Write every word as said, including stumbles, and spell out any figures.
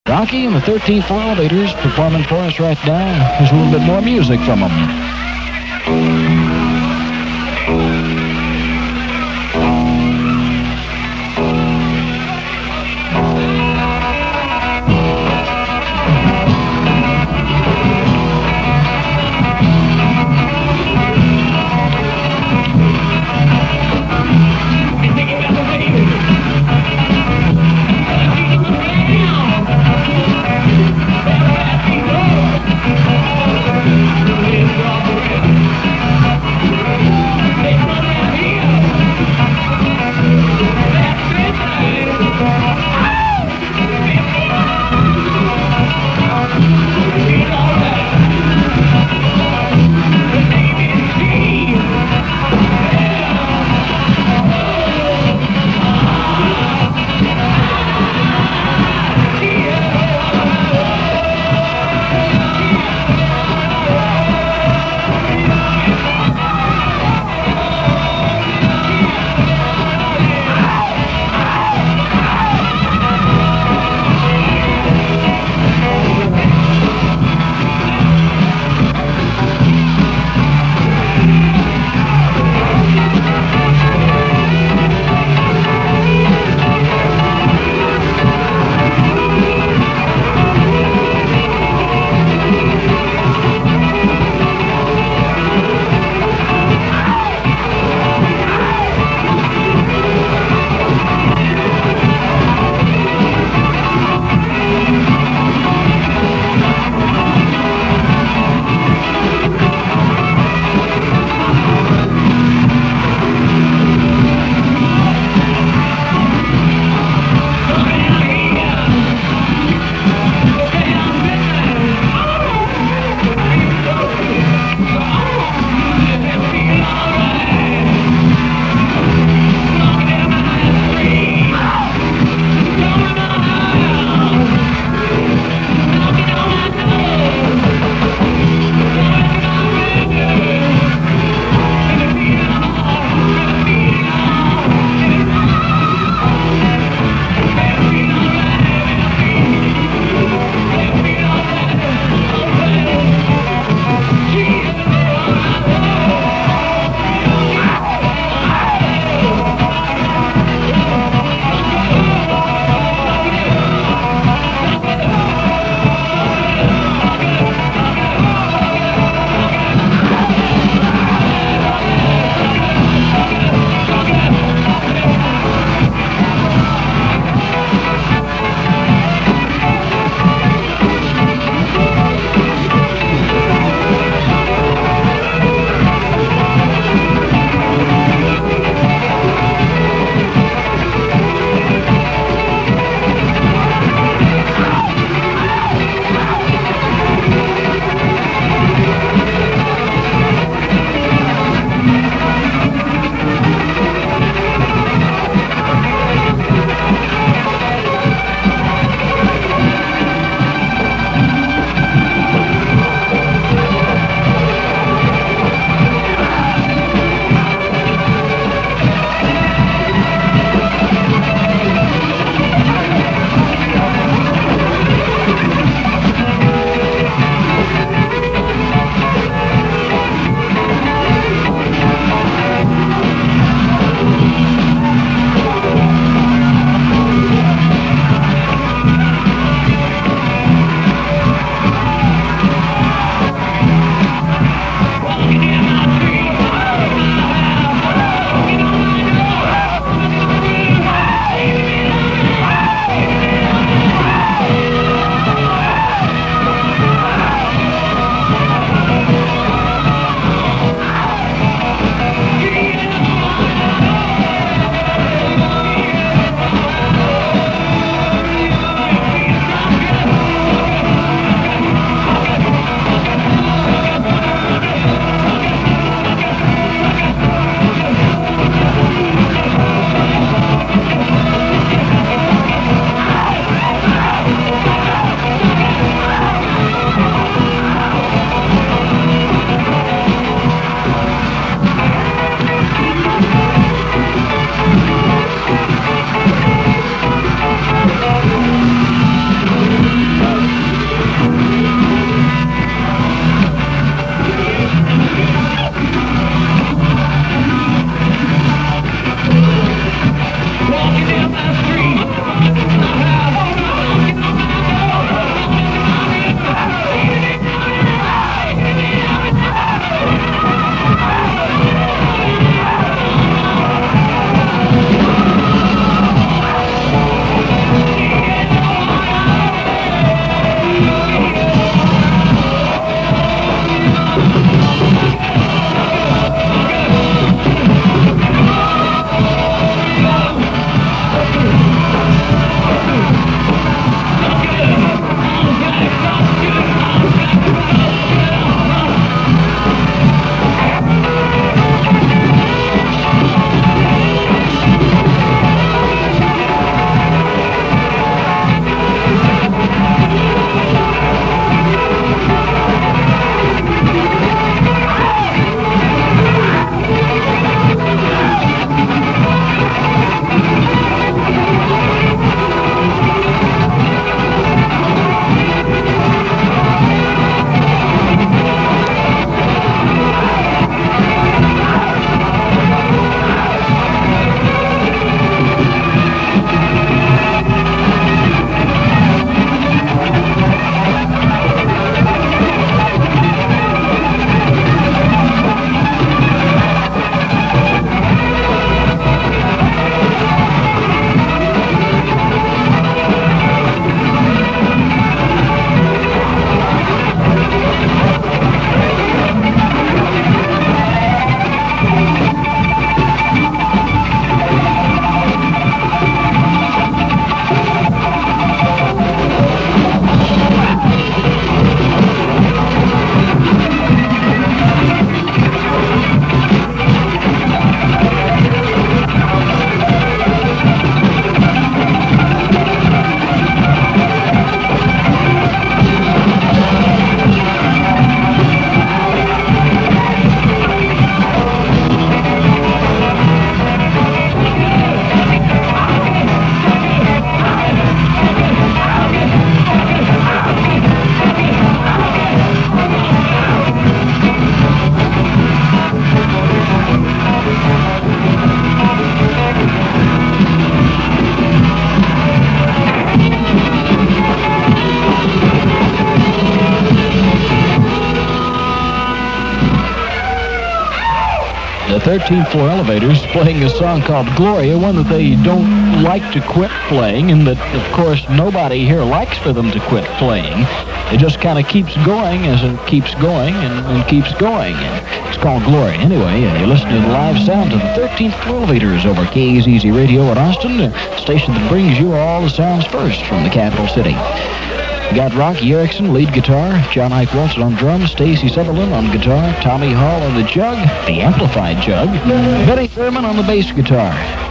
Rocky and the thirteenth Flower Leaders performing for us right now. There's a little bit more music from them. thirteenth Floor Elevators playing a song called Gloria, one that they don't like to quit playing, and that, of course, nobody here likes for them to quit playing. It just kind of keeps going as it keeps going and, and keeps going. And it's called Gloria. Anyway, uh, you're listening to live sound to the thirteenth Floor Elevators over K A Z Z Radio in Austin, a station that brings you all the sounds first from the capital city. We got Rocky Erickson, lead guitar, John Ike Wilson on drums, Stacy Sutherland on guitar, Tommy Hall on the jug, the amplified jug, Benny Thurman on the bass guitar.